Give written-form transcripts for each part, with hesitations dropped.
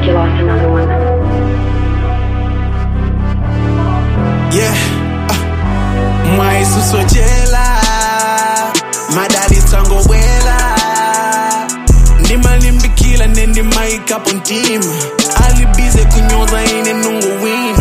you lost another one. Yeah, mwaisusojela madali tango wela ndimalimbikila nendimaika pontima alibize kunyoza ine nungu wina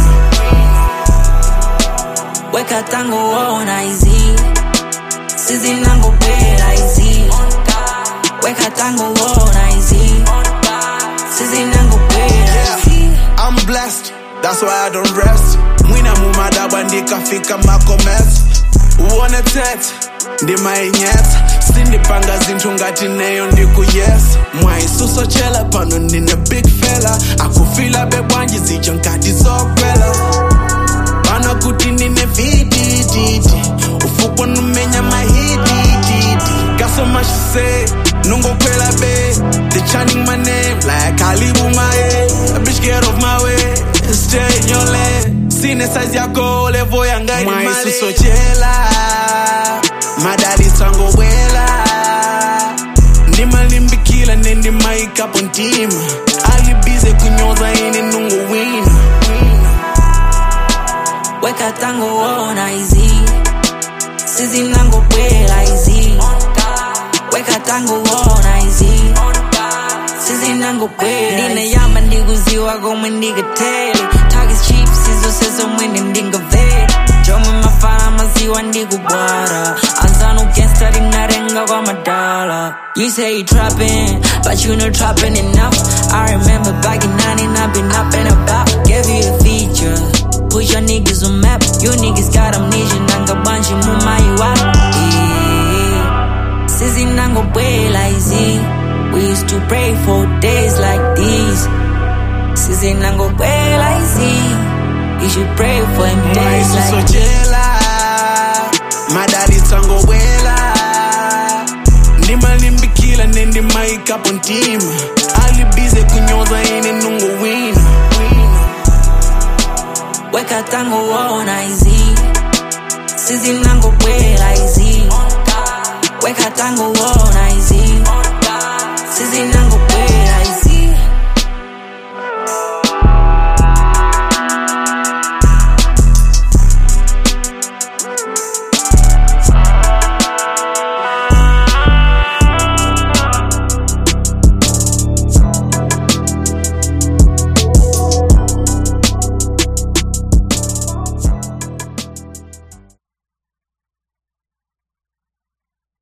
weka tango wona izi sizi nango bela izi weka tango wona izi sizi nango bela izi. I'm blessed, that's why I don't rest. Mwina mumadaba ndikafika makomets uone tet ndimainyetsa sindipanga zinthu ngati neyo ndikuyes mwaisusochela pano ndine big fella akufila bebwanji zicho nkati zokwela pano kuti ndine vidididi ufukwa numenya mahidididi got so much to say nungokwela be they chanting my name like Kalibu Mae a bitch get off my way stay in your lane sine size yako levo yanga ni mali mwaisusochela madali tango wela ndimalimbikila nendimaika pontima alibize kunyoza ine nungu wina weka tango wona izi sizi nango bela izi weka tango wona izi sizi nango bela nine yama ndikuziwa komwe ndikatele talk is cheap sizosesa mwene ndingavele jomwe mafana maziwa ndikubwara anzanu gangsta linarenga kwa madala you say you trapping but you not trapping enough I remember back in 99 I've been up and about gave you a feature put your niggas on map you niggas got amnesia nanga banji mumayiwa sizi nango bwela izi we used to pray for days like these sizi nango bwela izi you should pray for him days like these madali tango wela ndimalimbikila nendimaika pontima alibize kunyoza ine nungu wina weka tango wona izi sizi nango bwela izi weka tango wona